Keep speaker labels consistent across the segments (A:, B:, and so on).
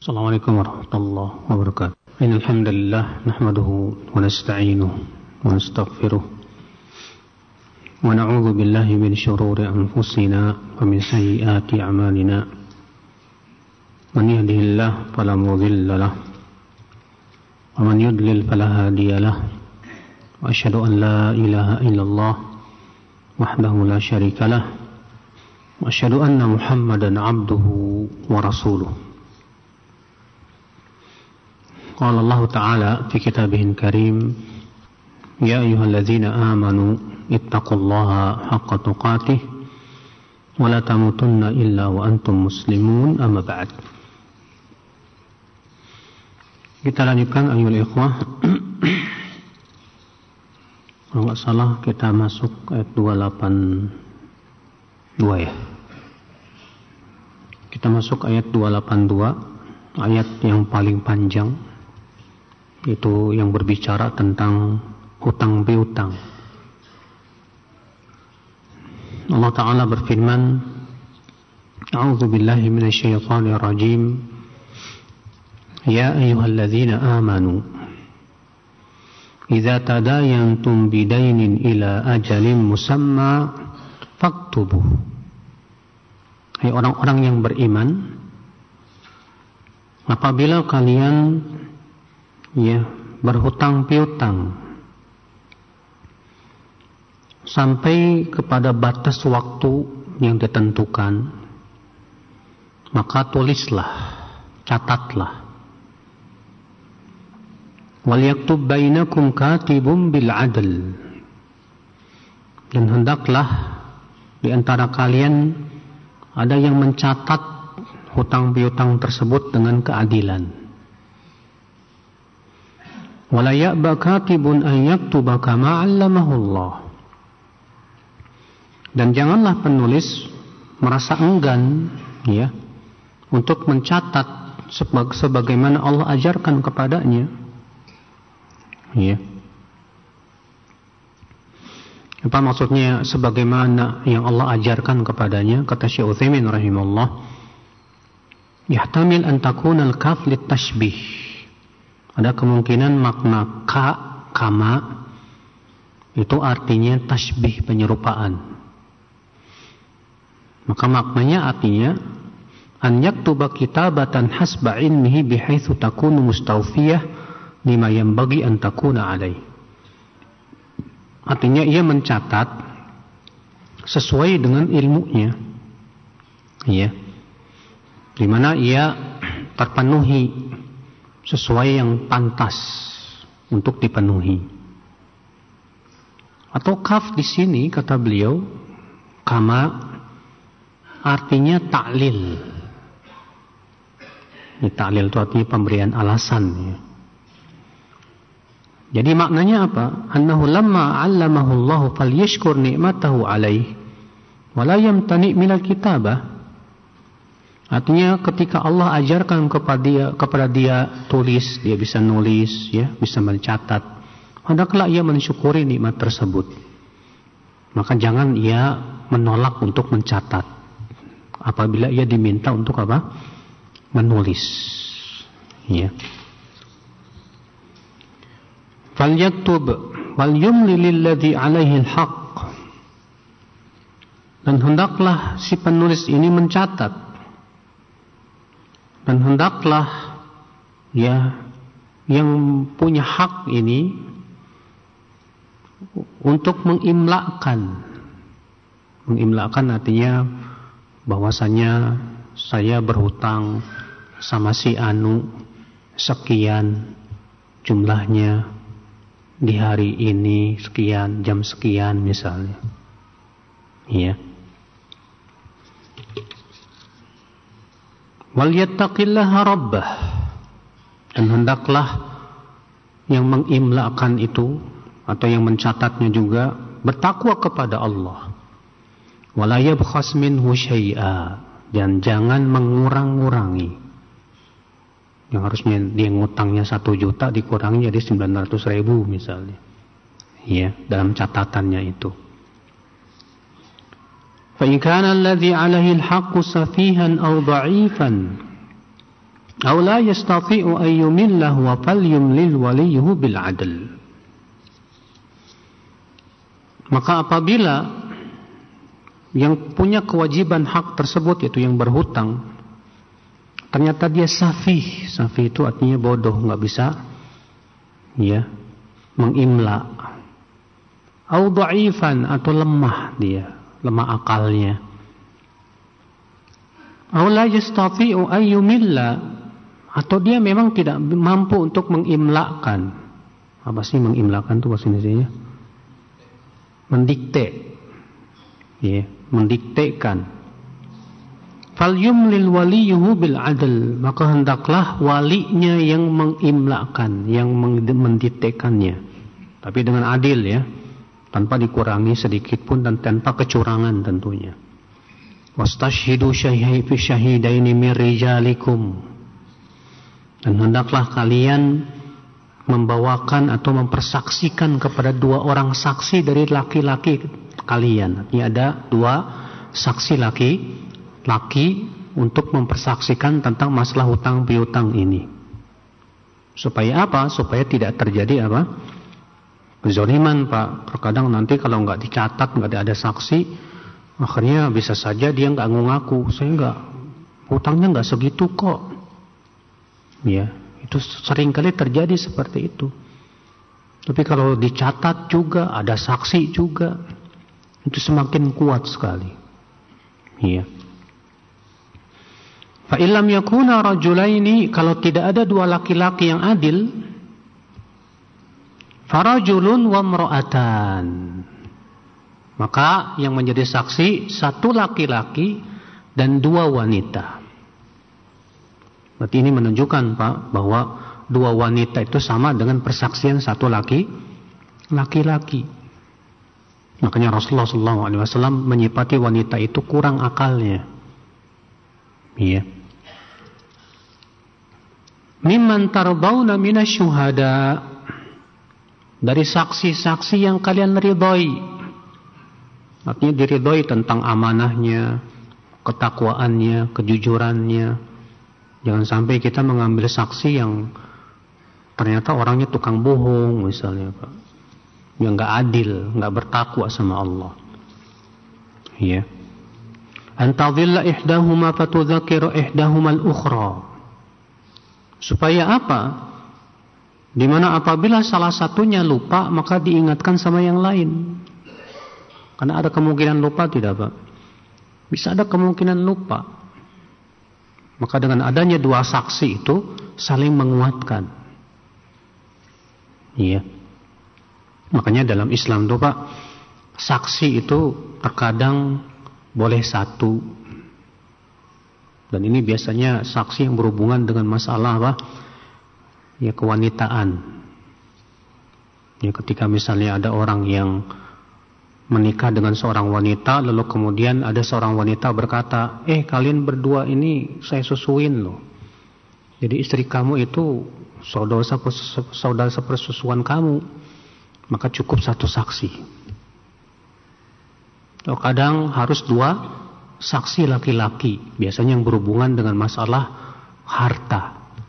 A: Assalamualaikum warahmatullahi wabarakatuh. Innal hamdalillah nahmaduhu wa nasta'inuhu wa nastaghfiruh wa na'udzu billahi min shururi anfusina wa min sayyiati a'malina. Man yahdihillahu fala mudilla lahu wa man yudlil fala hadiya lahu. Wa asyhadu an la ilaha illallah wahdahu la syarika lahu wa asyhadu anna Muhammadan 'abduhu wa rasuluh. Qala Allah Ta'ala fi kitabihil karim, ya ayyuhalladzina amanu ittaqullaha haqqa tuqatih wa la tamutunna illa wa antum muslimun, amma ba'd. Kita lanjutkan ayyuhal ikhwah. Kalau enggak salah kita masuk ayat 282 ya. Kita masuk ayat 282, ayat yang paling panjang, itu yang berbicara tentang hutang piutang. Allah Ta'ala berfirman, A'udzu billahi minasyaitonir rajim. Ya ayyuhalladzina amanu idza tadayantum bidainin ila ajalin musamma faktubuh. Hai orang-orang yang beriman, apabila kalian berhutang piutang sampai kepada batas waktu yang ditentukan, maka tulislah, catatlah. Wal yaktub bainakum katibun bil adl, dan hendaklah di antara kalian ada yang mencatat hutang piutang tersebut dengan keadilan. Wala ya'ba katibun an yaktuba kama 'allamahullah, dan janganlah penulis merasa enggan untuk mencatat sebagaimana Allah ajarkan kepadanya. Apa maksudnya sebagaimana yang Allah ajarkan kepadanya? Kata Syekh Utsaimin rahimahullah, yahtamil an takuna al-kaf lit tashbih. Ada kemungkinan makna kama itu artinya tasbih, penyerupaan. Maka maknanya artinya an yaktuba kitabatan hasba ilmihi bihaitsu takunu mustawfiyah lima yanbaghi an takuna alai. Artinya ia mencatat sesuai dengan ilmunya, di mana ia terpenuhi sesuai yang pantas untuk dipenuhi. Atau kaf di sini kata beliau, kama artinya ta'lil. Ini ta'lil itu artinya pemberian alasan. Jadi maknanya apa? Annahu lamma 'allamahu Allah falyashkur ni'matahu alaihi wa la yamtani' minal kitabah. Artinya ketika Allah ajarkan kepada dia tulis, dia bisa nulis, bisa mencatat, hendaklah ia mensyukuri nikmat tersebut. Maka jangan ia menolak untuk mencatat apabila ia diminta untuk apa? Menulis. Falyaktub wal yumli lilladzi 'alaihi al-haq. Dan hendaklah si penulis ini mencatat, dan hendaklah yang punya hak ini untuk mengimlakan. Mengimlakan artinya bahwasanya saya berhutang sama si Anu sekian jumlahnya di hari ini sekian, jam sekian misalnya. Wal yattaqillaha rabbah, dan hendaklah yang mengimlakan itu atau yang mencatatnya juga bertakwa kepada Allah. Wala yabkhas minhu syai'a, dan jangan mengurang-ngurangi. Yang harusnya dia ngutangnya 1 juta dikurangi jadi 900.000 misalnya. Dalam catatannya itu. فإن كان الذي عليه الحق سفيها أو ضعيفا Aw la yastati'u an yumillah wa falyumlil waliyuhu bil 'adl. Maka apabila yang punya kewajiban hak tersebut, yaitu yang berhutang, ternyata dia safih itu artinya bodoh, nggak bisa mengimla. Au dha'ifan, atau lemah akalnya. Au la yastati'u an yumilla, atau dia memang tidak mampu untuk mengimlakan. Apa sih mengimlakan itu bahasa Indonesianya? Mendikte. Mendiktekan. Falyumlil waliyuhu bil 'adl, maka hendaklah walinya yang mengimlakan, yang mendiktekannya. Tapi dengan adil tanpa dikurangi sedikit pun dan tanpa kecurangan tentunya. Wastashhidu syahidaini min rijalikum, dan hendaklah kalian membawakan atau mempersaksikan kepada 2 orang saksi dari laki-laki kalian. Ini ada 2 saksi laki-laki untuk mempersaksikan tentang masalah hutang piutang ini. Supaya apa? Supaya tidak terjadi kezaliman, Pak. Terkadang nanti kalau nggak dicatat, nggak ada saksi, akhirnya bisa saja dia nggak ngaku, saya hutangnya nggak segitu kok. Itu seringkali terjadi seperti itu. Tapi kalau dicatat juga, ada saksi juga, itu semakin kuat sekali. Fa illam yakuna rajulaini, kalau tidak ada 2 laki-laki yang adil, farajulun wa imra'atan, maka yang menjadi saksi 1 laki-laki dan 2 wanita. Berarti ini menunjukkan, Pak, bahwa 2 wanita itu sama dengan persaksian 1 laki-laki. Makanya Rasulullah SAW menyifati wanita itu kurang akalnya. Mimman tardawna minasyuhada, dari saksi-saksi yang kalian ridhoi. Artinya diridhoi tentang amanahnya, ketakwaannya, kejujurannya. Jangan sampai kita mengambil saksi yang ternyata orangnya tukang bohong misalnya, Pak. Yang nggak adil, nggak bertakwa sama Allah. Antadhilla ihdahuma fatudzakiru ihdahumal ukhra. Supaya apa? Dimana apabila salah satunya lupa, maka diingatkan sama yang lain. Karena ada kemungkinan lupa, tidak, Pak? Bisa ada kemungkinan lupa. Maka dengan adanya 2 saksi itu saling menguatkan. Makanya dalam Islam itu, Pak, saksi itu terkadang boleh 1. Dan ini biasanya saksi yang berhubungan dengan masalah kewanitaan. Ketika misalnya ada orang yang menikah dengan seorang wanita, lalu kemudian ada seorang wanita berkata, kalian berdua ini saya susuin loh. Jadi istri kamu itu saudara sepersusuan kamu. Maka cukup 1 saksi. Kadang harus 2 saksi laki-laki, biasanya yang berhubungan dengan masalah harta.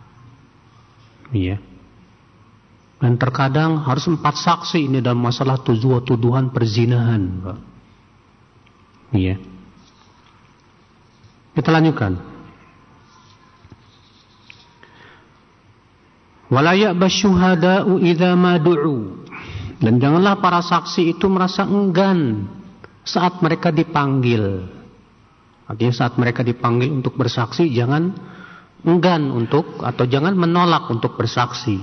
A: Dan terkadang harus 4 saksi ini dalam masalah tuduhan perzinahan, Pak. Kita lanjutkan. Wala ya'basyuhada'u idza ma du'u, dan janganlah para saksi itu merasa enggan saat mereka dipanggil. Artinya saat mereka dipanggil untuk bersaksi, jangan enggan atau jangan menolak untuk bersaksi.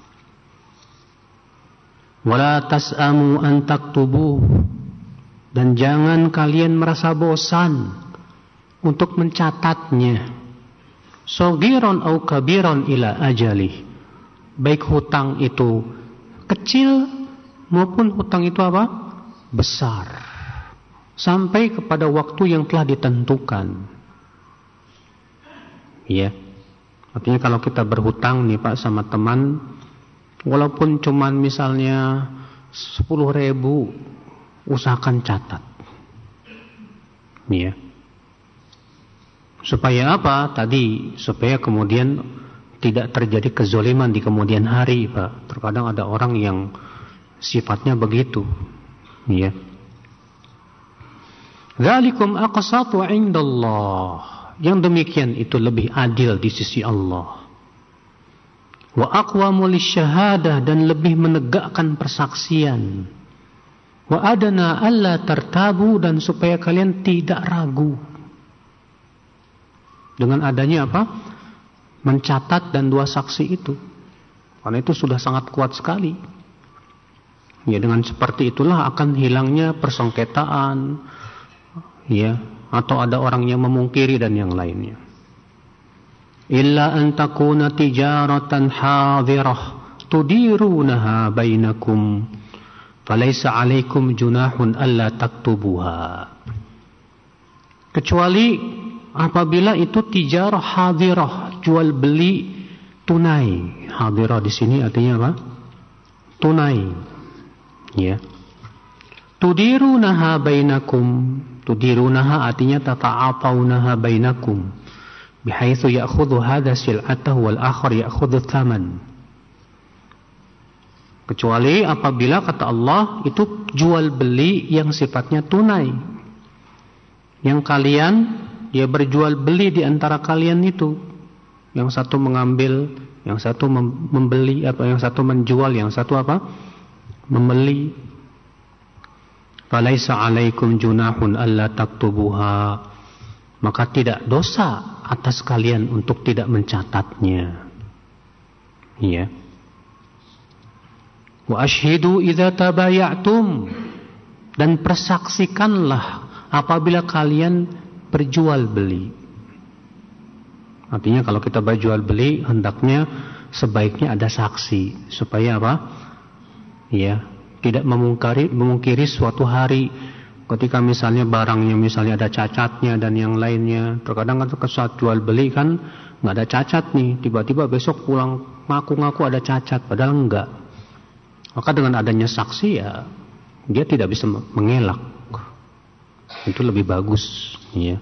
A: Wala tas'amu an taktubuh, dan jangan kalian merasa bosan untuk mencatatnya. Saghiran au kabiran ila ajalih, baik hutang itu kecil maupun hutang itu besar, sampai kepada waktu yang telah ditentukan. Artinya kalau kita berhutang nih, Pak, sama teman, walaupun cuman misalnya 10.000, usahakan catat. Supaya apa? Tadi supaya kemudian tidak terjadi kezaliman di kemudian hari, Pak. Terkadang ada orang yang sifatnya begitu, ya. Dzalikum aqsatu 'indallah. Yang demikian itu lebih adil di sisi Allah. Wa aqwamu lisyahadah, dan lebih menegakkan persaksian. Wa adana alla tartabu, dan supaya kalian tidak ragu. Dengan adanya apa? Mencatat dan 2 saksi itu. Karena itu sudah sangat kuat sekali. Ya, dengan seperti itulah akan hilangnya persengketaan, ya, atau ada orang yang memungkiri dan yang lainnya. Illa an takuna tijaratan hadirah tudirunaha bainakum falaysa 'alaikum junahun alla taktubuha. Kecuali apabila itu tijarah hadirah, jual beli tunai. Hadirah di sini artinya apa? Tunai. Ya. Tudirunaha bainakum. Tudirunaha artinya tata'atawunaha bainakum. Bihaitsu ya'khudhu hadha sil'atahu wal akhar ya'khudhu thaman. Kecuali apabila kata Allah itu jual beli yang sifatnya tunai. Yang kalian dia berjual beli di antara kalian itu. Yang satu mengambil, yang satu membeli, apa yang satu menjual, yang satu apa? Membeli. Falaisa 'alaikum junahun alla taktubuha. Maka tidak dosa atas kalian untuk tidak mencatatnya. Ya. Wa ashhidu idza tabayatum, dan persaksikanlah apabila kalian berjual beli. Artinya kalau kita berjual beli, hendaknya sebaiknya ada saksi supaya apa? Ya, tidak memungkiri suatu hari ketika misalnya barangnya misalnya ada cacatnya dan yang lainnya. Terkadang kan saat jual beli kan nggak ada cacat nih, tiba-tiba besok pulang ngaku-ngaku ada cacat padahal enggak. Maka dengan adanya saksi ya dia tidak bisa mengelak. Itu lebih bagus, ya.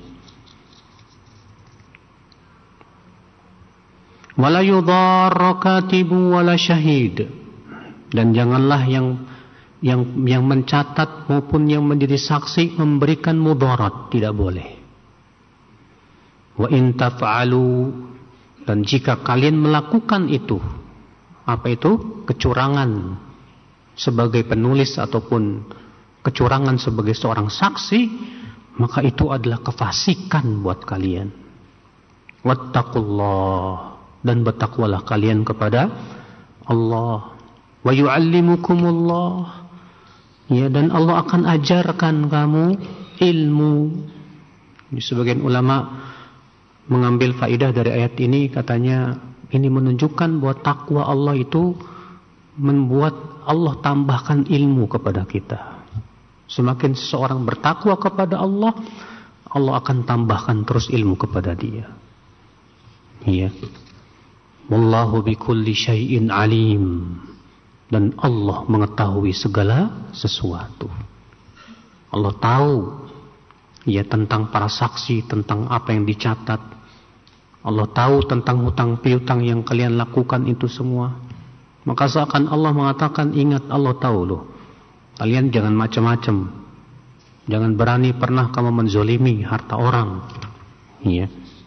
A: Wala yudharra katibu wala syahid, dan janganlah yang mencatat maupun yang menjadi saksi memberikan mudarat, tidak boleh. Wa in taf'alu, dan jika kalian melakukan itu, apa itu? Kecurangan sebagai penulis ataupun kecurangan sebagai seorang saksi, maka itu adalah kefasikan buat kalian. Wattaqullah, dan bertakwalah kalian kepada Allah. Wa yu'allimukumullah, ya, dan Allah akan ajarkan kamu ilmu. Sebagian ulama mengambil faidah dari ayat ini, katanya ini menunjukkan bahwa takwa Allah itu membuat Allah tambahkan ilmu kepada kita. Semakin seseorang bertakwa kepada Allah, Allah akan tambahkan terus ilmu kepada dia. Ya. Wallahu bikulli syai'in alim, dan Allah mengetahui segala sesuatu. Allah tahu ya tentang para saksi, tentang apa yang dicatat. Allah tahu tentang hutang piutang yang kalian lakukan itu semua. Maka seakan Allah mengatakan, ingat, Allah tahu loh. Kalian jangan macam-macam. Jangan berani pernah kamu menzolimi harta orang. Ya.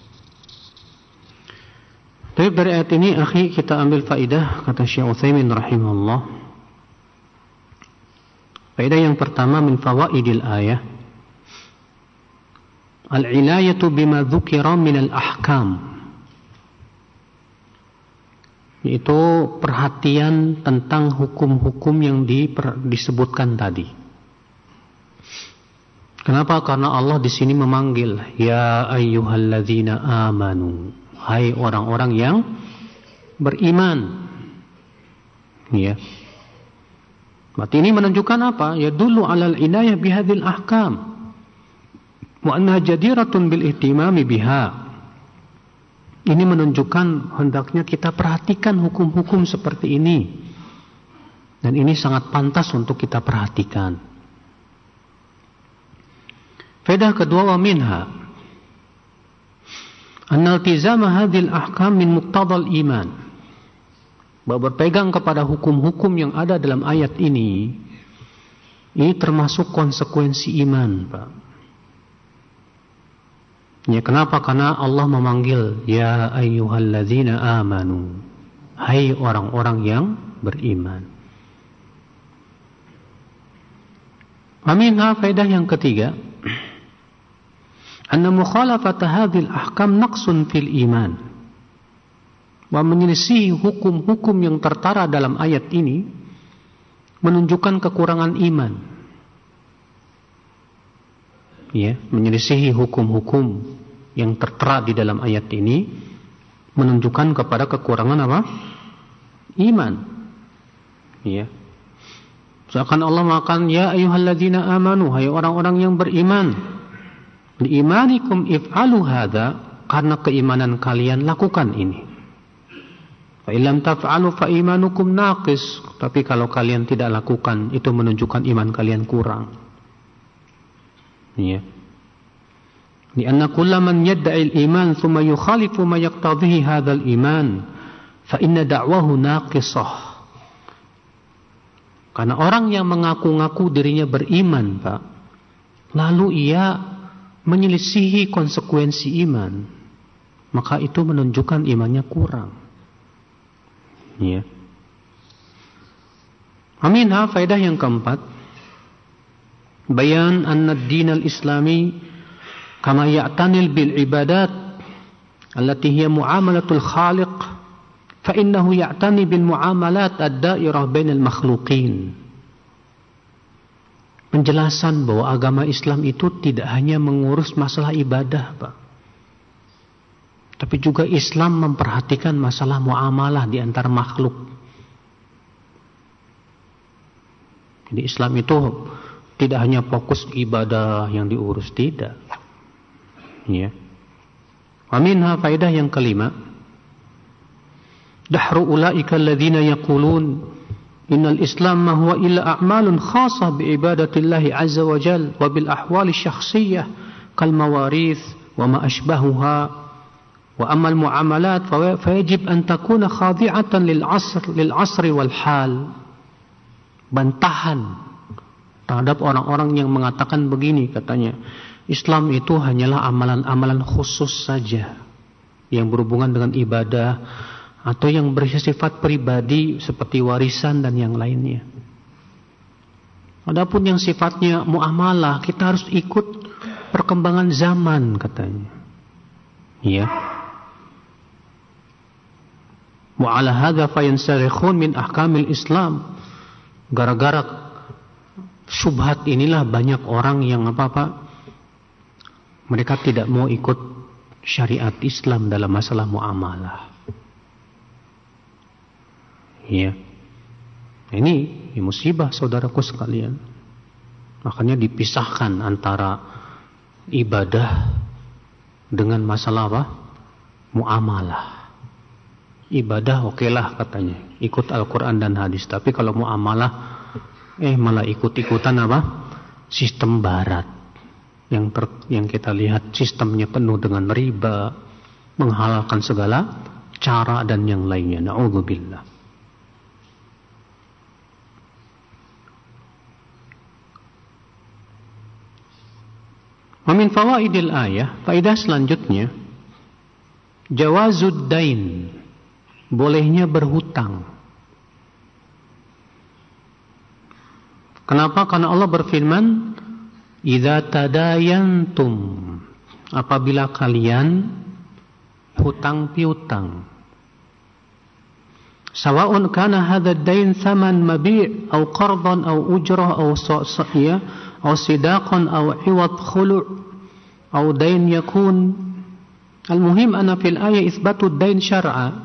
A: Tapi dari ayat ini, akhi, kita ambil faidah, kata Syekh Utsaimin rahimahullah. Faidah yang pertama min fawaidil ayah, al-inayatu bima dzukira min al-ahkam, yaitu perhatian tentang hukum-hukum yang disebutkan tadi. Kenapa? Karena Allah di sini memanggil, ya ayyuhalladzina amanu, hai orang-orang yang beriman. Ya. Berarti ini menunjukkan apa? Ya dulu alal inayah bihadil ahkam wa annaha jadiratun bil ihtimami biha. Ini menunjukkan hendaknya kita perhatikan hukum-hukum seperti ini. Dan ini sangat pantas untuk kita perhatikan. Faedah kedua, wa minha Anna iltizama hadhil ahkam min muqtadal iman. Bahwa berpegang kepada hukum-hukum yang ada dalam ayat ini termasuk konsekuensi iman, Pak. Ya, kenapa? Karena Allah memanggil ya ayyuhalladzina amanu, hai orang-orang yang beriman. Aminha, faedah yang ketiga, anna mukhalafata hadhil ahkam naqsun fil iman. Bahwa menyelisihi hukum-hukum yang tertara dalam ayat ini menunjukkan kekurangan iman. Ya, menyelisihi hukum-hukum yang tertera di dalam ayat ini menunjukkan kepada kekurangan apa? Iman. Ya. Seakan Allah mengatakan ya ayyuhalladzina amanu, hai orang-orang yang beriman, liimanikum if'alu hadza, karena keimanan kalian lakukan ini. Fa illam taf'alu fa imanukum naqis, tapi kalau kalian tidak lakukan itu menunjukkan iman kalian kurang. Ya. Lianna kullaman yadda'i al-iman thumma yukhalifu ma yaqtadhihi hadzal iman fa inna da'wahu naqisah. Karena orang yang mengaku-ngaku dirinya beriman, Pak, lalu ia menyelisihi konsekuensi iman, maka itu menunjukkan imannya kurang. Ya. Aminha, faedah yang keempat, bayan anna ad-din al-islami kama ya'tanil bil ibadat allati hiya muamalatul khaliq fa innahu ya'tani bil muamalat ad-da'irah bainal makhluqin. Penjelasan bahwa agama Islam itu tidak hanya mengurus masalah ibadah, Pak, tapi juga Islam memperhatikan masalah muamalah di antara makhluk. Jadi Islam itu tidak hanya fokus ibadah yang diurus, tidak. Ya. Aminha, faedah yang kelima, dahru ulaika alladzina yaqulun innal islam ma huwa illa a'malun khassah bi ibadatillahi azza wa jal wa bil ahwali syakhsiyah kal mawarith wa ma ashbahuha wa amal muamalat fa yajib an takuna khadi'atan lil asr wal hal. Bantahan terhadap orang-orang yang mengatakan begini, katanya Islam itu hanyalah amalan-amalan khusus saja yang berhubungan dengan ibadah atau yang bersifat pribadi seperti warisan dan yang lainnya. Adapun yang sifatnya muamalah, kita harus ikut perkembangan zaman, katanya. Ya. Wa ala hadza fayansarikhun min ahkamil Islam. Gara-gara syubhat inilah banyak orang yang mereka tidak mau ikut syariat Islam dalam masalah muamalah. Ya. Ini musibah, saudaraku sekalian. Makanya dipisahkan antara ibadah dengan masalah muamalah. Ibadah okelah, katanya, ikut Al-Quran dan hadis. Tapi kalau muamalah malah ikut-ikutan sistem barat. Yang kita lihat sistemnya penuh dengan riba, menghalalkan segala cara dan yang lainnya. Na'udzubillah. Wa min fawaidil ayah, faedah selanjutnya, jawazud dain, bolehnya berhutang. Kenapa? Karena Allah berfirman, idza tadayantum, apabila kalian hutang piutang, sawa'un kana hadha ad-dain thaman mabi' aw qardan aw ujrah aw sa'iyah aw sidaqan aw iwad khulu' aw dain yakun, al-muhim anna fil ayat itsbatu ad-dain syar'a.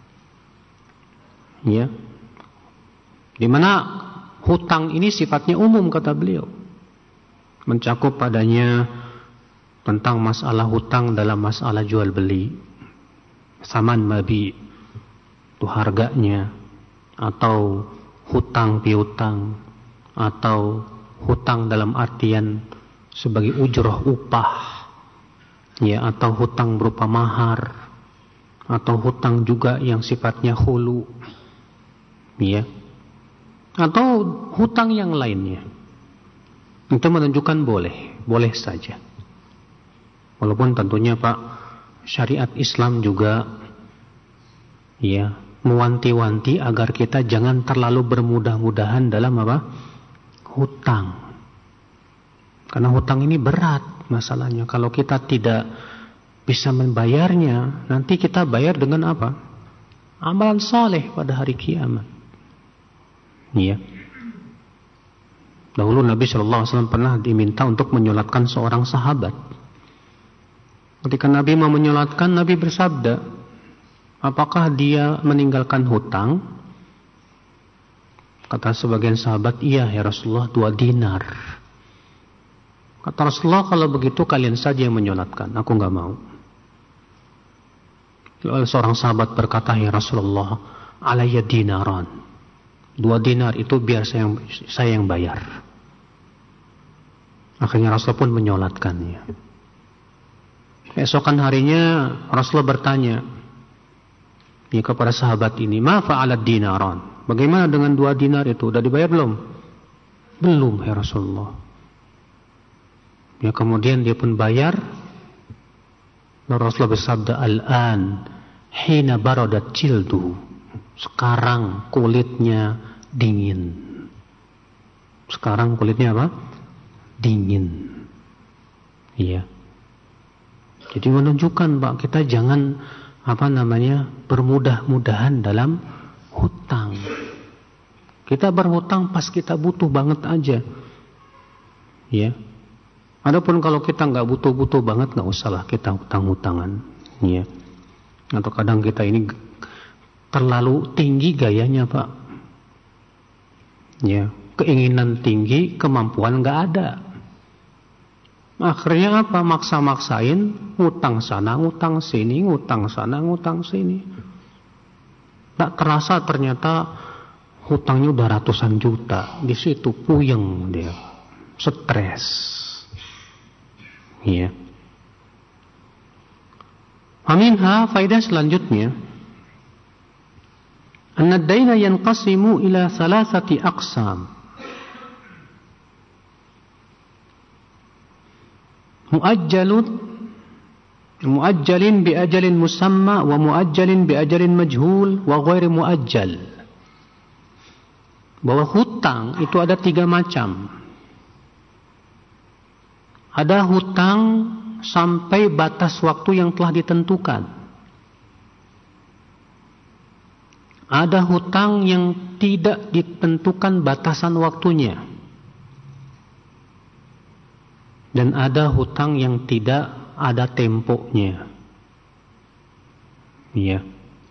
A: Ya. Di mana hutang ini sifatnya umum, kata beliau, mencakup padanya tentang masalah hutang dalam masalah jual beli, saman mabi itu harganya, atau hutang piutang, atau hutang dalam artian sebagai ujrah upah, ya, atau hutang berupa mahar, atau hutang juga yang sifatnya hulu, ya, atau hutang yang lainnya, itu menunjukkan boleh saja. Walaupun tentunya Pak, syariat Islam juga ya mewanti-wanti agar kita jangan terlalu bermudah-mudahan dalam hutang. Karena hutang ini berat masalahnya. Kalau kita tidak bisa membayarnya, nanti kita bayar dengan apa? Amalan saleh pada hari kiamat. Iya. Dahulu Nabi SAW pernah diminta untuk menyolatkan seorang sahabat. Ketika Nabi mau menyolatkan, Nabi bersabda, apakah dia meninggalkan hutang? Kata sebagian sahabat, iya ya Rasulullah, 2 dinar. Kata Rasulullah, kalau begitu kalian saja yang menyolatkan, aku enggak mau. Lalu seorang sahabat berkata, ya Rasulullah, alayya dinaran. 2 dinar itu biar saya yang bayar. Akhirnya Rasulullah pun menyolatkannya. Esokan harinya Rasulullah bertanya ya kepada sahabat ini, ma fa'alat dinaran? Bagaimana dengan 2 dinar itu? Sudah dibayar belum? Belum ya Rasulullah. Ya, kemudian dia pun bayar. Lalu Rasulullah bersabda, al-an hina baradat jildu. Sekarang kulitnya dingin. Sekarang kulitnya apa? Dingin. Iya. Jadi menunjukkan Pak, kita jangan bermudah-mudahan dalam hutang. Kita berhutang pas kita butuh banget aja. Ya. Adapun kalau kita nggak butuh-butuh banget, nggak usahlah kita hutang-hutangan, ya. Atau kadang kita ini terlalu tinggi gayanya Pak, ya. Keinginan tinggi, kemampuan nggak ada. Akhirnya apa? Maksa-maksain, ngutang sana, ngutang sini, ngutang sana, ngutang sini. Tak terasa ternyata hutangnya udah ratusan juta. Di situ puyeng dia, stres. Ya. Aminha, faidah selanjutnya, anna ad-daina yanqasimu ila 3 aqsam. Muajjalin bi ajalin musamma, wa muajjalin bi ajalin majhul, wa ghairi muajjal. Bahwa hutang itu ada 3 macam. Ada hutang sampai batas waktu yang telah ditentukan. Ada hutang yang tidak ditentukan batasan waktunya. Dan ada hutang yang tidak ada temponya. Iya.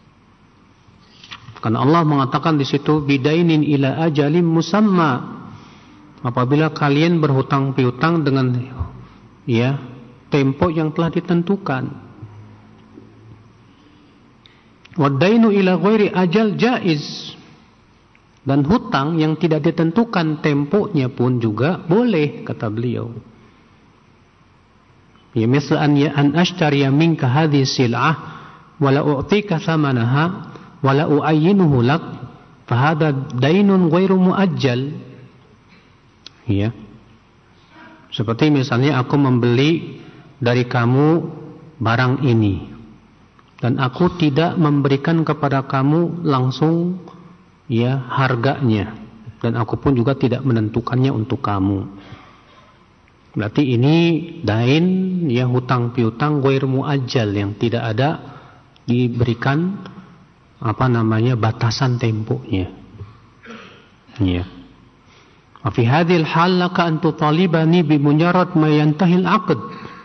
A: Karena Allah mengatakan di situ, bidainin ila ajalim musamma. Apabila kalian berhutang piutang dengan ya tempo yang telah ditentukan. Wadainu ila ghairi ajal jaiz. Dan hutang yang tidak ditentukan temponya pun juga boleh, kata beliau. Ya misal an ashtariya minka hadhihi sil'ah wa la u'tika thamanaha wa la u'ayyinuhu lak fa hadha dainun ghairu muajjal. Ya. Seperti misalnya aku membeli dari kamu barang ini dan aku tidak memberikan kepada kamu langsung ya harganya, dan aku pun juga tidak menentukannya untuk kamu. Berarti ini dain ya, hutang piutang ghair muajjal, yang tidak ada diberikan batasan temponya. Ya. Fi hadhil hal laka an tutalibani bi mujarrad ma yantahil 'aqd.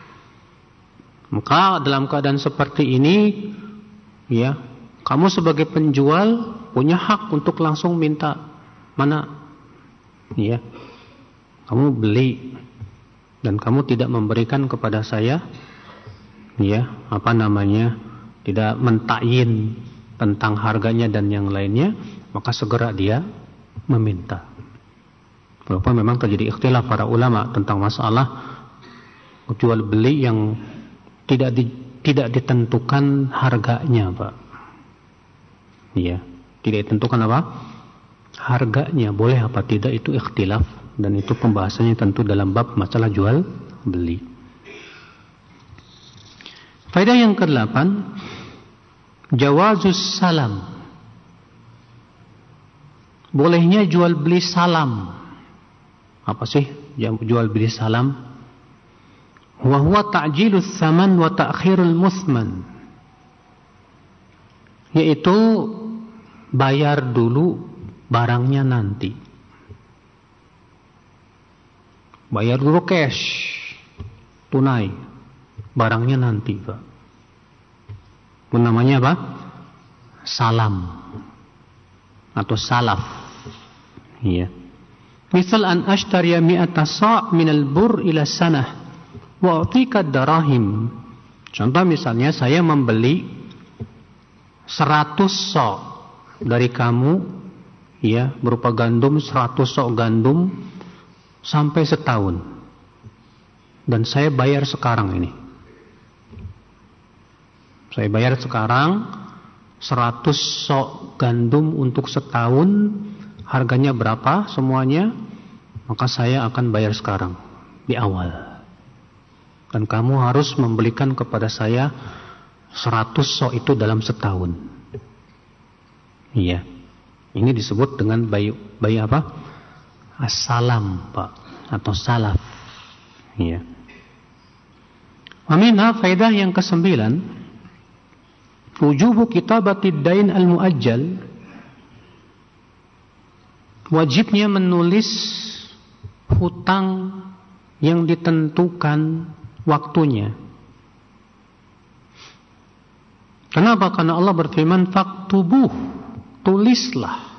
A: Maka dalam keadaan seperti ini ya, kamu sebagai penjual punya hak untuk langsung minta mana ya, kamu beli dan kamu tidak memberikan kepada saya ya tidak mentakyin tentang harganya dan yang lainnya, maka segera dia meminta. Walaupun memang terjadi ikhtilaf para ulama tentang masalah jual beli yang tidak ditentukan harganya, Pak. Iya, tidak ditentukan apa? Harganya. Boleh apa tidak itu ikhtilaf, dan itu pembahasannya tentu dalam bab masalah jual beli. Faedah yang ke-8, jawazus salam. Bolehnya jual beli salam. Apa sih jual beli salam? Wa huwa ta'jilus saman wa ta'khirul musman. Yaitu bayar dulu, barangnya nanti. Bayar dulu cash, tunai, barangnya nanti, Pak. Itu namanya apa? Salam atau salaf. Iya. Misal an ashtariya mi'ata sa' minal bur ila sanah wa u'tika darahim. Contoh misalnya saya membeli 100 sok dari kamu, ya, berupa gandum, 100 sok gandum sampai setahun. Dan saya bayar sekarang ini. Saya bayar sekarang 100 sok gandum untuk setahun, harganya berapa semuanya, maka saya akan bayar sekarang di awal. Dan kamu harus membelikan kepada saya 100 sok itu dalam setahun. Iya. Ini disebut dengan bayi apa? As-salam, Pak, atau salaf. Iya. Aminah faedah yang ke-9, wujubu kitabatid dain al-muajjal. Wajibnya menulis hutang yang ditentukan waktunya. Kenapa? Karena Allah berfirman faktubuh, tulislah.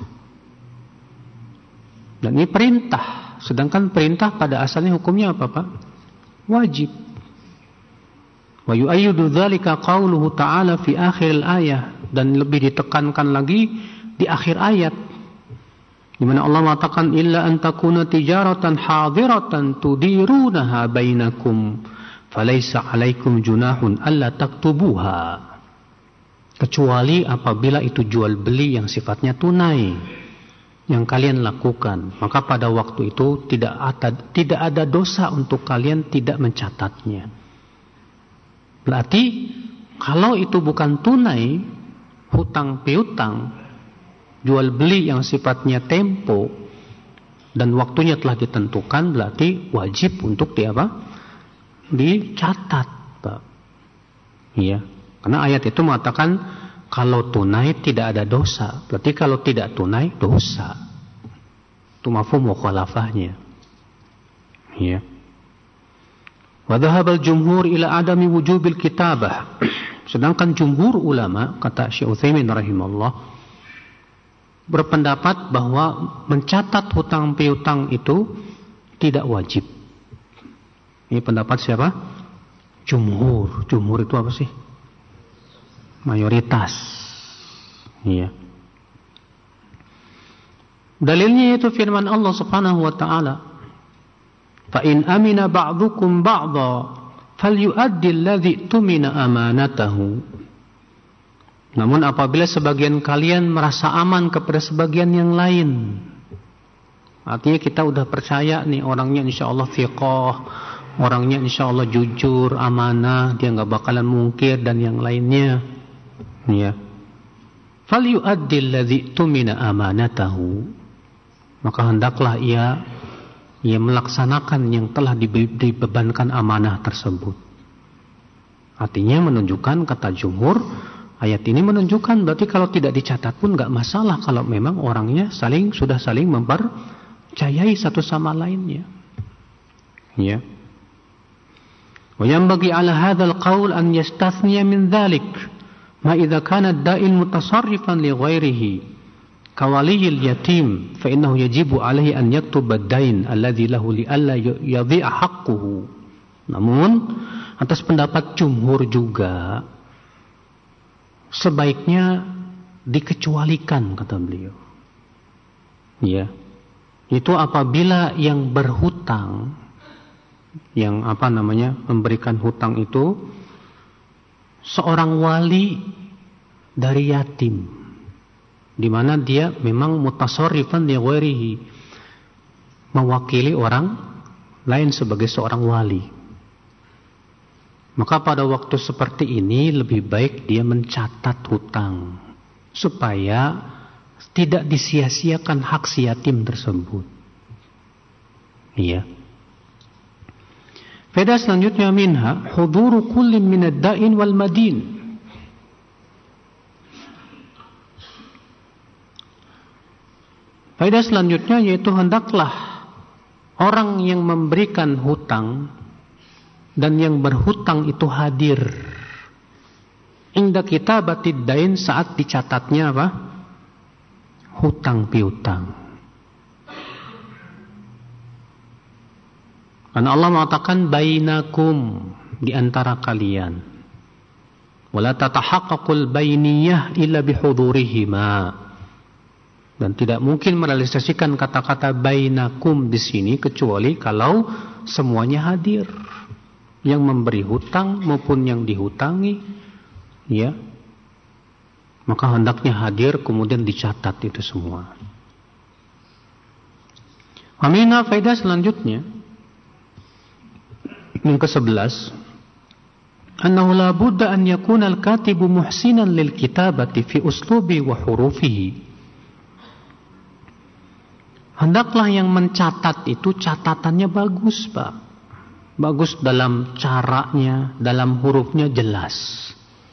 A: Dan ini perintah. Sedangkan perintah pada asalnya hukumnya apa, Pak? Wajib. Wa yu'ayyidu dzalika qauluhu ta'ala fi akhiril ayah, dan lebih ditekankan lagi di akhir ayat di mana Allah mengatakan illa an takuna tijaratan hadiratan tudirunaha bainakum falaysa 'alaikum junahun alla taktubuha. Kecuali apabila itu jual beli yang sifatnya tunai yang kalian lakukan, maka pada waktu itu tidak ada dosa untuk kalian tidak mencatatnya. Berarti kalau itu bukan tunai, hutang piutang, jual beli yang sifatnya tempo dan waktunya telah ditentukan, berarti wajib untuk dicatat, Pak. Iya. Karena ayat itu mengatakan kalau tunai tidak ada dosa. Berarti kalau tidak tunai dosa. Itu mafhum mukhalafahnya. Iya. Wa dhahabal jumhur ila adami wujubil kitabah. Sedangkan jumhur ulama, kata Syekh Utsaimin rahimahullah, berpendapat bahwa mencatat hutang piutang itu tidak wajib. Ini pendapat siapa? Jumhur. Jumhur itu apa sih? Mayoritas. Iya. Dalilnya yaitu firman Allah Subhanahu wa taala, "Fa in amina ba'dukum ba'dha falyu'addi alladhi tumina amanatahu." Namun apabila sebagian kalian merasa aman kepada sebagian yang lain, artinya kita udah percaya nih orangnya insyaallah thiqah, orangnya insyaallah jujur, amanah, dia enggak bakalan mungkir dan yang lainnya. Ya. Falyu'addi alladhi tumina amanatahu. Maka hendaklah ia melaksanakan yang telah dibebankan amanah tersebut. Artinya menunjukkan, kata jumhur, ayat ini menunjukkan berarti kalau tidak dicatat pun enggak masalah kalau memang orangnya sudah saling mempercayai satu sama lainnya. Ya. Wa yanbaghi 'ala hadzal qaul an yastathniya min dzalik ma idza kana ad-da'il mutasarrifan li ghairihi kawaliyil yatim fa innahu yajibu 'alaihi an yaktuba ad-dain alladhi lahu li alla yadhi'a haqquhu. Namun atas pendapat jumhur juga sebaiknya dikecualikan, kata beliau. Ya. Itu apabila yang berhutang, yang memberikan hutang itu seorang wali dari yatim, di mana dia memang mutasarrifan li ghairihi, mewakili orang lain sebagai seorang wali. Maka pada waktu seperti ini lebih baik dia mencatat hutang supaya tidak disia-siakan hak si yatim tersebut. Iya. Faedah selanjutnya minha huduru kullin minad da'in wal madin. Faedah selanjutnya yaitu hendaklah orang yang memberikan hutang dan yang berhutang itu hadir inda kitabatid dain, saat dicatatnya apa? Hutang piutang. Karena Allah mengatakan bainakum, di antara kalian. Wala tatahaqqaqul bainiyah illa bihudurihima. Dan tidak mungkin merealisasikan kata-kata bainakum di sini kecuali kalau semuanya hadir. Yang memberi hutang maupun yang dihutangi, ya. Maka hendaknya hadir kemudian dicatat itu semua. Aminah faedah selanjutnya yang ke-11, annahu la budda an yakuna al-katibu muhsinan lil kitabati fi uslubi wa hurufihi. Hendaklah yang mencatat itu catatannya bagus, Pak. Bagus dalam caranya, dalam hurufnya jelas.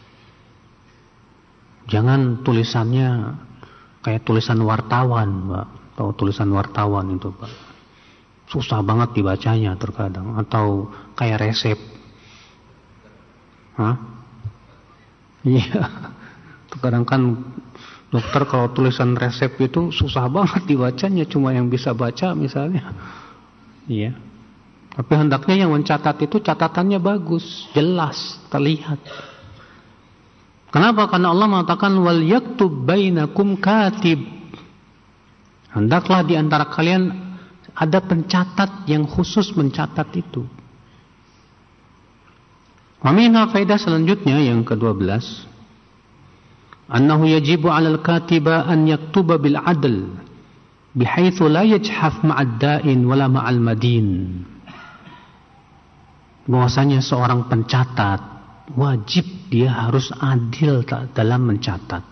A: Jangan tulisannya kayak tulisan wartawan, Pak. Tahu tulisan wartawan itu, Pak. Susah banget dibacanya terkadang. Atau kayak resep. Hah? Iya. Terkadang kan dokter kalau tulisan resep itu susah banget dibacanya. Cuma yang bisa baca misalnya. Iya. Tapi hendaknya yang mencatat itu catatannya bagus, jelas, terlihat. Kenapa? Karena Allah mengatakan wal yaktub bainakum katib. Hendaklah di antara kalian ada pencatat yang khusus mencatat itu. Waminha faedah selanjutnya yang ke-12, annahu yajibu 'alal katiba an yaktuba bil 'adl bihaitsu la yajhaf ma'ad da'in wala ma'al madin. Bahwasanya seorang pencatat wajib dia harus adil dalam mencatat.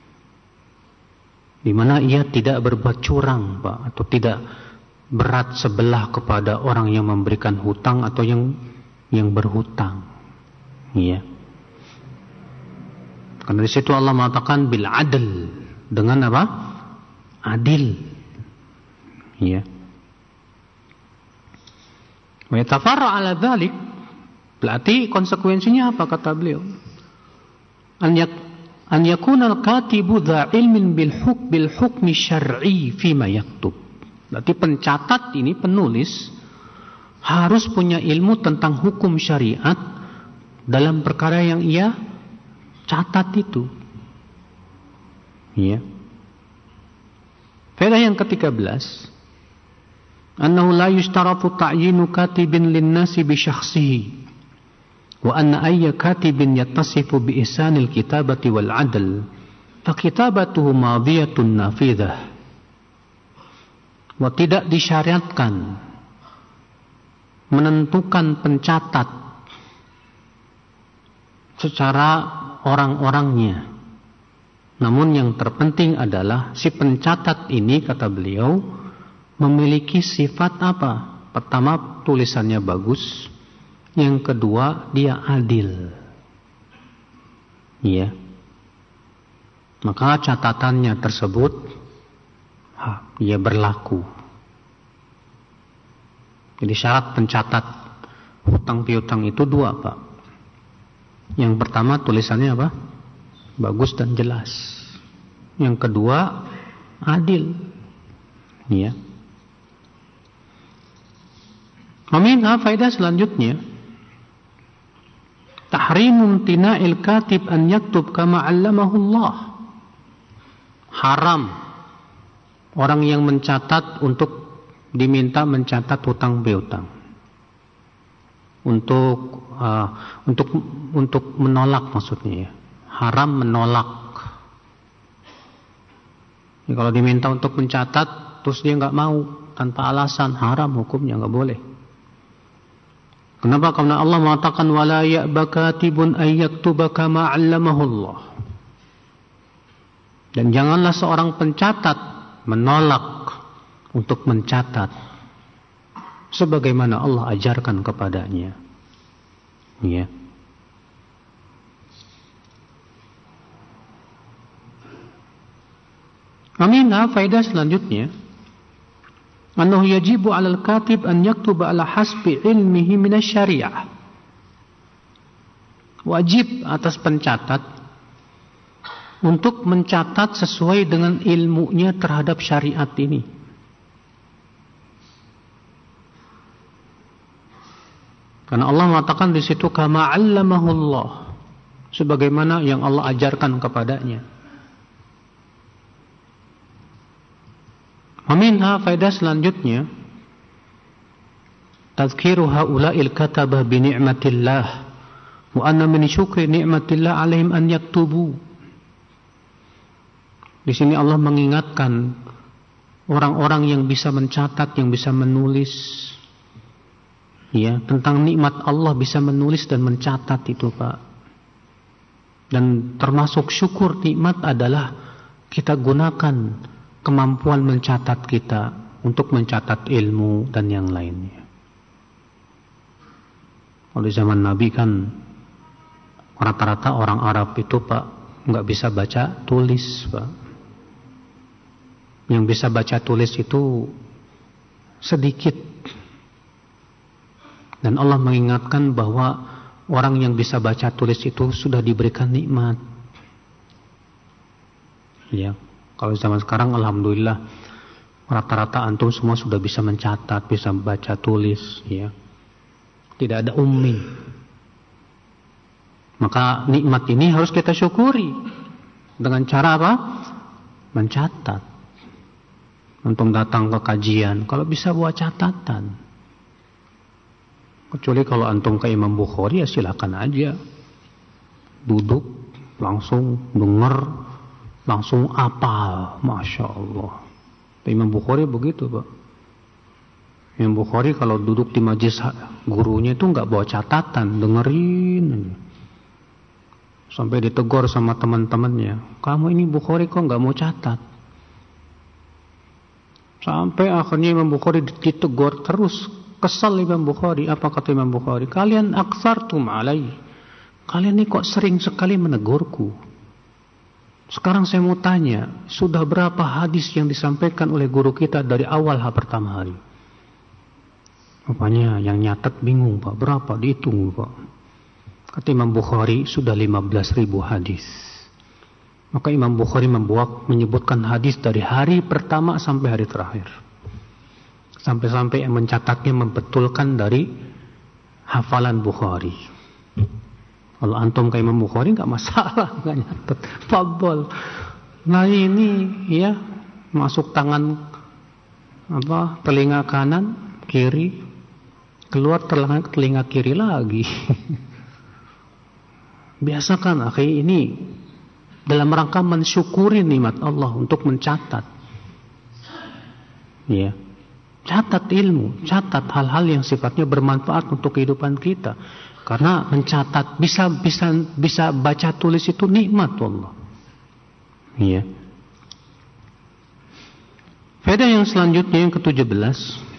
A: Di mana ia tidak berbuat curang, Pak, atau tidak berat sebelah kepada orang yang memberikan hutang atau yang berhutang. Iya. Karena di situ Allah mengatakan bil adl, dengan apa? Adil. Iya. Wa yatafarra 'ala dzalik, berarti konsekuensinya apa kata beliau? An yakuna al-katibu dha ilmin bil hukmi syar'i fima yaktub. Berarti pencatat ini, penulis, harus punya ilmu tentang hukum syariat dalam perkara yang ia catat itu. Ya. Faedah yang ke-13, annahu la yushtaratu ta'yinu katibin lin-nasi bi syakhsihi wa anna ayya katibin yattasifu bi ihsanil kitabati wal 'adl fa kitabatuhu madiyatun nafidah. Tidak disyariatkan menentukan pencatat secara orang-orangnya. Namun yang terpenting adalah si pencatat ini, kata beliau, memiliki sifat apa? Pertama, tulisannya bagus. Yang kedua, dia adil. Iya. Maka catatannya tersebut ia berlaku. Jadi syarat pencatat hutang piutang itu dua, Pak. Yang pertama tulisannya apa? Bagus dan jelas. Yang kedua adil. Ya. Aminah faedah selanjutnya, tahrimun tina'il katib an yaktub kama 'allamahu Allah. Haram orang yang mencatat untuk diminta mencatat hutang piutang. untuk menolak maksudnya ya. Haram menolak. Ya, kalau diminta untuk mencatat terus dia nggak mau tanpa alasan, haram hukumnya, nggak boleh. Kenapa? Karena Allah mengatakan wala ya'ba katibun ay yaktuba kama 'allamahu Allah. Dan janganlah seorang pencatat menolak untuk mencatat sebagaimana Allah ajarkan kepadanya. Ya. Aminah faedah selanjutnya, annahu yajibu 'alal katib an yaktuba 'ala hasbi ilmihi minasyariah. Wajib atas pencatat untuk mencatat sesuai dengan ilmunya terhadap syariat ini. Karena Allah mengatakan di situ kama 'allamahu Allah, sebagaimana yang Allah ajarkan kepadanya. Aminha faedah selanjutnya, tazkiru haula'il katabah bi ni'matillah wa anna min syukri ni'matillah 'alaihim an yaktubu. Di sini Allah mengingatkan orang-orang yang bisa mencatat, yang bisa menulis, ya, tentang nikmat Allah bisa menulis dan mencatat itu, Pak. Dan termasuk syukur nikmat adalah kita gunakan kemampuan mencatat kita untuk mencatat ilmu dan yang lainnya. Kalau di zaman Nabi kan rata-rata orang Arab itu, Pak, nggak bisa baca tulis, Pak. Yang bisa baca tulis itu sedikit. Dan Allah mengingatkan bahwa orang yang bisa baca tulis itu sudah diberikan nikmat. Ya. Kalau zaman sekarang alhamdulillah rata-rata antum semua sudah bisa mencatat, bisa baca tulis, ya. Tidak ada ummi. Maka nikmat ini harus kita syukuri dengan cara apa? Mencatat. Antum datang ke kajian, kalau bisa buat catatan. Kecuali kalau antum ke Imam Bukhari ya silakan aja. Duduk langsung dengar, langsung apal, Masya Allah. Imam Bukhari begitu, Pak. Imam Bukhari kalau duduk di majelis gurunya itu nggak bawa catatan, dengerin. Sampai ditegur sama teman-temannya, kamu ini Bukhari kok nggak mau catat? Sampai akhirnya Imam Bukhari ditegur terus. Kesal Imam Bukhari. Apa kata Imam Bukhari? Kalian aktsartum alai. Kalian ini kok sering sekali menegurku. Sekarang saya mau tanya, sudah berapa hadis yang disampaikan oleh guru kita dari awal pertama hari? Rupanya yang nyatet bingung, Pak. Berapa? Dihitung, Pak. Kata Imam Bukhari, sudah 15.000 hadis. Maka Imam Bukhari menyebutkan hadis dari hari pertama sampai hari terakhir. Sampai-sampai yang mencatatnya membetulkan dari hafalan Bukhari. Kalau antum ke Imam Bukhari nggak masalah, nggak nyatet, fadhol. Nah ini ya masuk tangan telinga kanan, kiri, keluar telinga kiri lagi. Biasakan akhi ini dalam rangka mensyukuri nikmat Allah untuk mencatat. Ya. Catat ilmu, catat hal-hal yang sifatnya bermanfaat untuk kehidupan kita. Karena mencatat bisa baca tulis itu nikmat Allah. Iya. Faedah yang selanjutnya yang ke-17.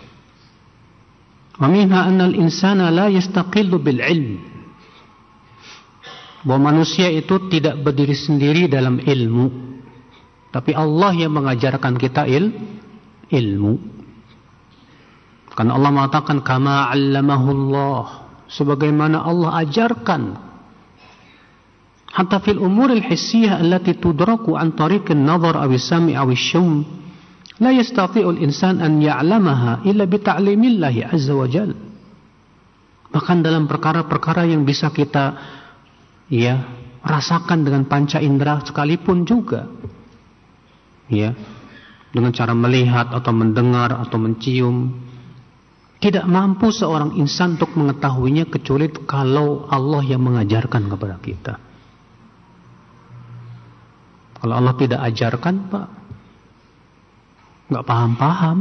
A: Wa minha anna al-insana la yastaqillu bil ilm. Bahwa manusia itu tidak berdiri sendiri dalam ilmu, tapi Allah yang mengajarkan kita ilmu. Karena Allah mengatakan kama 'allamahu Allah, sebagaimana Allah ajarkan. Hatta fil umuril hissiyah allati tudraku an tariqin nazar aw as-sami' aw asy-syum la yastati'u al-insan an ya'lamaha illa bi ta'limillahi azza wa jalla. Bahkan dalam perkara-perkara yang bisa kita rasakan dengan panca indera sekalipun juga, dengan cara melihat atau mendengar atau mencium, Tidak mampu seorang insan untuk mengetahuinya kecuali kalau Allah yang mengajarkan kepada kita. Kalau Allah tidak ajarkan, Pak, nggak paham-paham.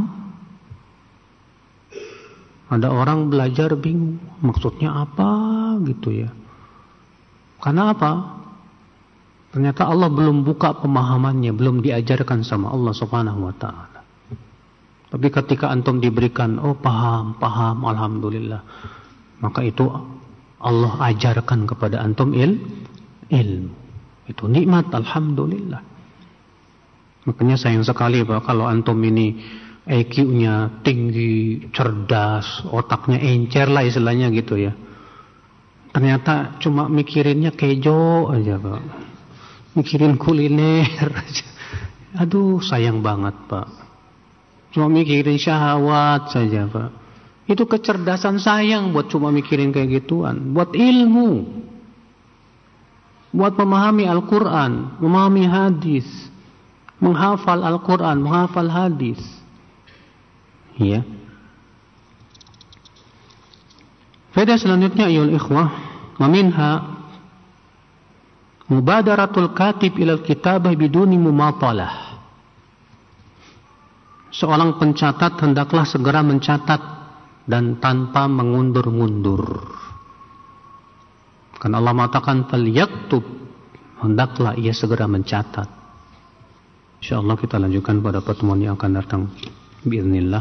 A: Ada orang belajar bingung, maksudnya apa gitu ya. Karena apa? Ternyata Allah belum buka pemahamannya, belum diajarkan sama Allah Subhanahu wa taala. Tapi ketika antum diberikan, oh paham, alhamdulillah, maka itu Allah ajarkan kepada antum ilmu. Itu nikmat, alhamdulillah. Makanya sayang sekali Pak, kalau antum ini IQ-nya tinggi, cerdas, otaknya encer lah istilahnya gitu ya. Ternyata cuma mikirinnya kejo aja Pak. Mikirin kuliner aja. Aduh, sayang banget Pak. Cuma mikirin syahwat saja Pak. Itu kecerdasan sayang buat cuma mikirin kayak gituan. Buat ilmu. Buat memahami Al-Quran. Memahami hadis. Menghafal Al-Quran. Menghafal hadis. Ya. Faedah selanjutnya ayol ikhwah. Waminha. Mubadaratul katib ilal kitabah biduni mumatalah. Seorang pencatat hendaklah segera mencatat dan tanpa mengundur-mundur. Karena Allah mengatakan falyaktub, hendaklah ia segera mencatat. Insyaallah kita lanjutkan pada pertemuan yang akan datang. Biiznillah.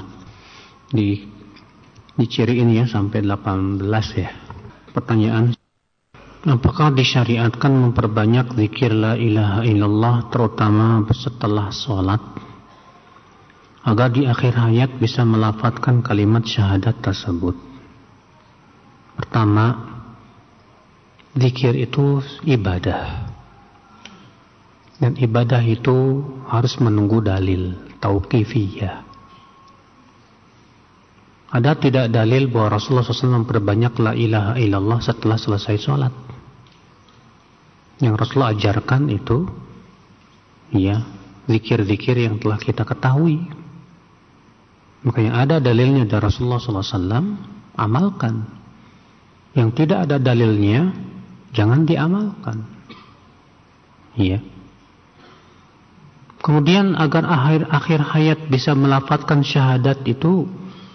A: Diciriin ya sampai 18 ya. Pertanyaan, apakah disyariatkan memperbanyak zikir la ilaha illallah terutama setelah sholat agar di akhir hayat bisa melafadzkan kalimat syahadat tersebut? Pertama, zikir itu ibadah. Dan ibadah itu harus menunggu dalil, tauqifiyah. Ada tidak dalil bahwa Rasulullah SAW memperbanyak la ilaha illallah setelah selesai sholat? Yang Rasulullah ajarkan itu, ya, zikir-zikir yang telah kita ketahui. Makanya ada dalilnya dari Rasulullah SAW, amalkan. Yang tidak ada dalilnya, jangan diamalkan. Iya. Kemudian agar akhir hayat bisa melafadzkan syahadat itu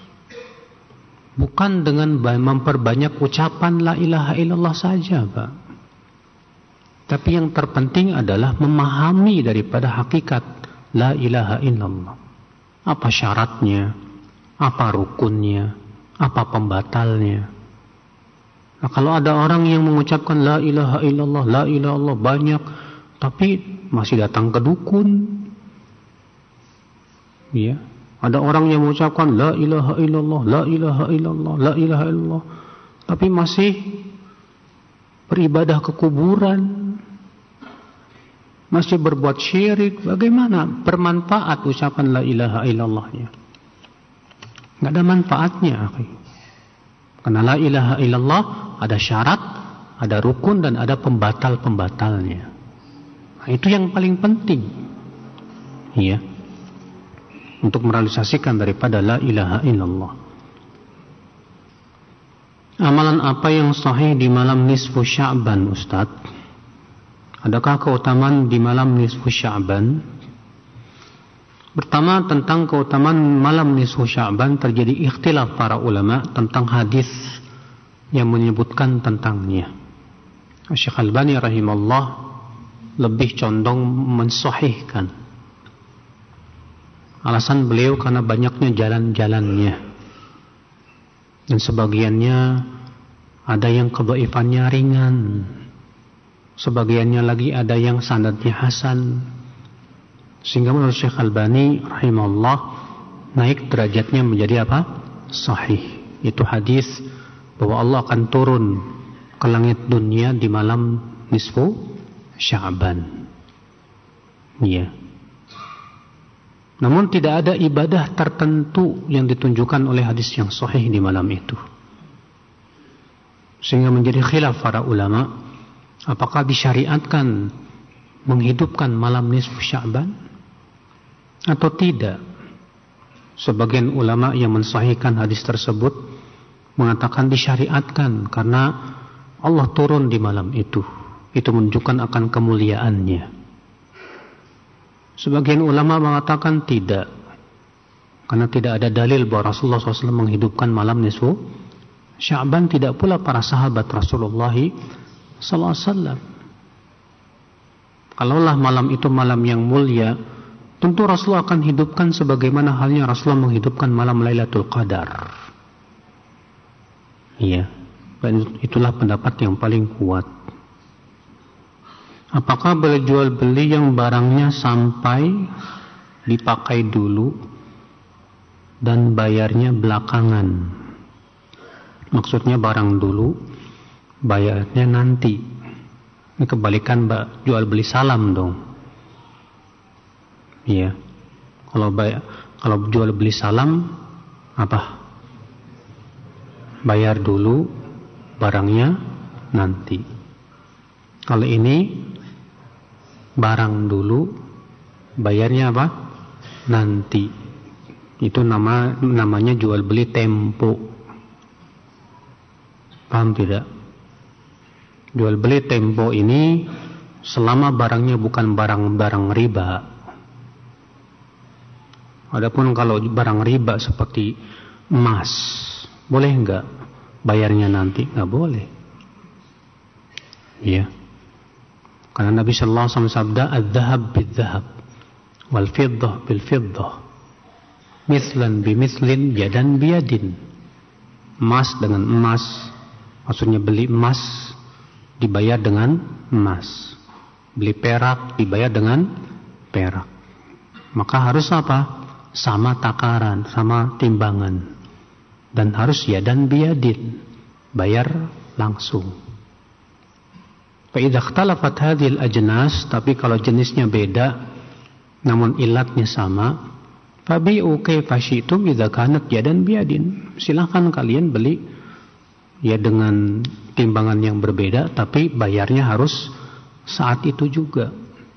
A: bukan dengan memperbanyak ucapan la ilaha illallah saja, Pak. Tapi yang terpenting adalah memahami daripada hakikat la ilaha illallah. Apa syaratnya? Apa rukunnya? Apa pembatalnya? Nah, kalau ada orang yang mengucapkan la ilaha illallah, la ilaha illallah banyak, tapi masih datang ke dukun. Ya, ada orang yang mengucapkan la ilaha illallah, la ilaha illallah, la ilaha illallah, tapi masih beribadah ke kuburan, masih berbuat syirik. Bagaimana bermanfaat ucapan la ilaha illallahnya? Nggak ada manfaatnya, akhi. Karena la ilaha illallah ada syarat, ada rukun, dan ada pembatal-pembatalnya. Nah, itu yang paling penting, ya, untuk merealisasikan daripada la ilaha illallah. Amalan apa yang sahih di malam nisfu Sya'ban, Ustaz? Adakah keutamaan di malam nisfu Sya'ban? Pertama, tentang keutamaan malam nisfu Sya'ban terjadi ikhtilaf para ulama tentang hadis yang menyebutkan tentangnya. Syekh Albani rahimahullah lebih condong mensahihkan. Alasan beliau karena banyaknya jalan-jalannya, dan sebagiannya ada yang kedhaifannya ringan, sebagiannya lagi ada yang sanadnya hasan, sehingga menurut Syekh Albani rahimahullah naik derajatnya menjadi apa? Sahih. Itu hadis bahwa Allah akan turun ke langit dunia di malam nisfu Sya'ban. Iya. Namun tidak ada ibadah tertentu yang ditunjukkan oleh hadis yang sahih di malam itu, sehingga menjadi khilaf para ulama, apakah disyariatkan menghidupkan malam nisfu Sya'ban atau tidak. Sebagian ulama yang mensahihkan hadis tersebut mengatakan disyariatkan karena Allah turun di malam itu. Itu menunjukkan akan kemuliaannya. Sebagian ulama mengatakan tidak, karena tidak ada dalil bahwa Rasulullah SAW menghidupkan malam nisfu Sya'ban, tidak pula para sahabat Rasulullah SAW. Kalaulah malam itu malam yang mulia, tentu Rasulullah akan hidupkan sebagaimana halnya Rasulullah menghidupkan malam Lailatul Qadar. Iya, dan itulah pendapat yang paling kuat. Apakah boleh jual beli yang barangnya sampai dipakai dulu dan bayarnya belakangan? Maksudnya barang dulu, bayarnya nanti. Ini kebalikan jual beli salam dong. Iya. Kalau jual beli salam apa? Bayar dulu, barangnya nanti. Kalau ini barang dulu, bayarnya apa? Nanti. Itu namanya jual beli tempo. Paham tidak? Jual beli tempo ini selama barangnya bukan barang-barang riba. Adapun kalau barang riba seperti emas, boleh enggak bayarnya nanti? Enggak boleh. Iya. Karena Nabi sallallahu alaihi wasallam sabda, "Adz-dzahab bidz-dzahab wal fiddah bil fiddah. Mithlan bi mithlin, yadan bi yadin." Emas dengan emas, maksudnya beli emas dibayar dengan emas. Beli perak dibayar dengan perak. Maka harus apa? Sama takaran, sama timbangan. Dan harus yadan biyadin, bayar langsung. Fa idza ikhtalafat hadhil ajnas, tapi kalau jenisnya beda namun ilatnya sama, fabi'u kaifa syi'tum idza kanat yadan biyadin. Silakan kalian beli ya dengan timbangan yang berbeda, tapi bayarnya harus saat itu juga.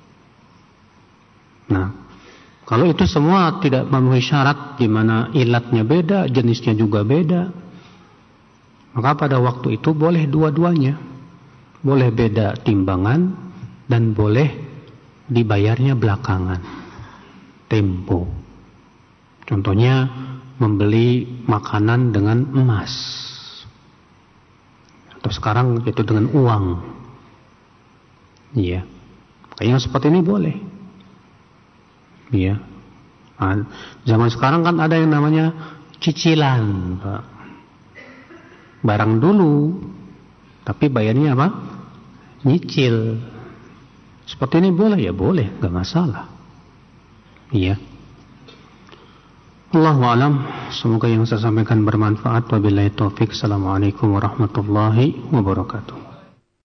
A: Nah, kalau itu semua tidak memenuhi syarat, di mana ilatnya beda, jenisnya juga beda, maka pada waktu itu boleh dua-duanya. Boleh beda timbangan dan boleh dibayarnya belakangan, tempo. Contohnya membeli makanan dengan emas, atau sekarang itu dengan uang. Iya. Kayaknya seperti ini boleh. Iya. Nah, zaman sekarang kan ada yang namanya cicilan, Pak. Barang dulu, tapi bayarnya apa? Nyicil. Seperti ini boleh? Ya boleh, gak masalah. Iya. Allahu a'lam. Semoga yang saya sampaikan bermanfaat. Wabillahi taufik. Assalamualaikum warahmatullahi wabarakatuh.